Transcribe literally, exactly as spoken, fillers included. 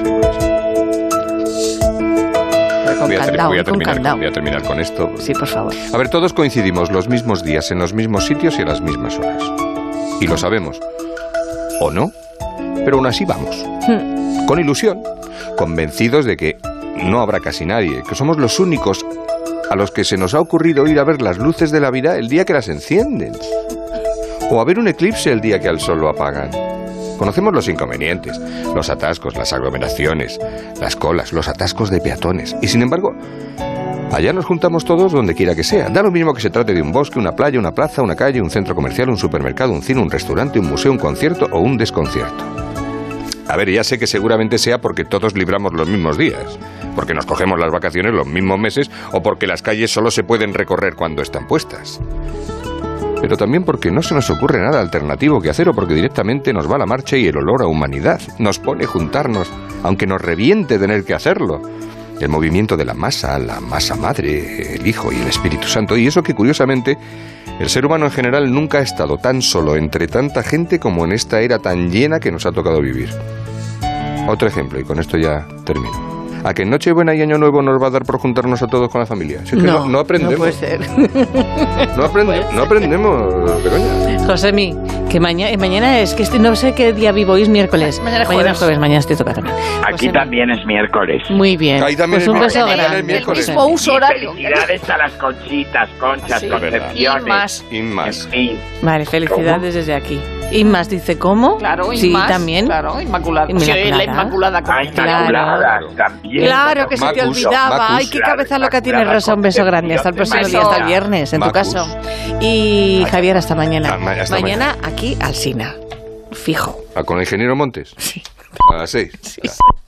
Con voy, a candado, voy, a con terminar, candado. voy a terminar con esto. Sí, por favor. A ver, todos coincidimos los mismos días, en los mismos sitios y a las mismas horas. Y lo sabemos. ¿O no? Pero aún así vamos. Hmm. Con ilusión, convencidos de que no habrá casi nadie, que somos los únicos a los que se nos ha ocurrido ir a ver las luces de la vida el día que las encienden. O a ver un eclipse el día que al sol lo apagan. Conocemos los inconvenientes, los atascos, las aglomeraciones, las colas, los atascos de peatones. Y sin embargo, allá nos juntamos todos donde quiera que sea. Da lo mismo que se trate de un bosque, una playa, una plaza, una calle, un centro comercial, un supermercado, un cine, un restaurante, un museo, un concierto o un desconcierto. A ver, ya sé que seguramente sea porque todos libramos los mismos días, porque nos cogemos las vacaciones los mismos meses o porque las calles solo se pueden recorrer cuando están puestas. Pero también porque no se nos ocurre nada alternativo que hacer o porque directamente nos va la marcha y el olor a humanidad nos pone juntarnos, aunque nos reviente tener que hacerlo. El movimiento de la masa, la masa madre, el Hijo y el Espíritu Santo. Y eso que, curiosamente, el ser humano en general nunca ha estado tan solo entre tanta gente como en esta era tan llena que nos ha tocado vivir. Otro ejemplo, y con esto ya termino. ¿A que en Nochebuena y Año Nuevo nos va a dar por juntarnos a todos con la familia? Si es que no, no, no aprendemos. No puede ser. No, aprende, no aprendemos, Begoña. Josemi, que mañana, mañana es que estoy, no sé qué día vivo, hoy es miércoles. Mañana es Mañana jueves. es jueves, mañana estoy toca también. Aquí Josemi. también es miércoles. Muy bien. Ahí también Pues es un beso miércoles. grande. El miércoles. mismo uso Y horario. felicidades a las Conchitas, Conchas, Sí. Concepciones. Y más. Y más. En fin. Vale, felicidades desde aquí. Y más dice, ¿cómo? Claro, y sí, más. también. Claro, Inmaculada. Inmaculada. Sí, la Inmaculada. Ay, Concepción. Inmaculada, Claro. también. Claro que se te Macus, olvidaba. Macus. Ay, qué cabeza loca Claro, tienes, Inmaculada Rosa. Un beso Concepción. grande. Hasta el próximo Beso. día, hasta el viernes, en tu Macus. caso. Y Javier, hasta mañana. Ah, ma- hasta mañana aquí, Alsina. Fijo. ¿A con el ingeniero Montes? Sí. A las seis. Sí.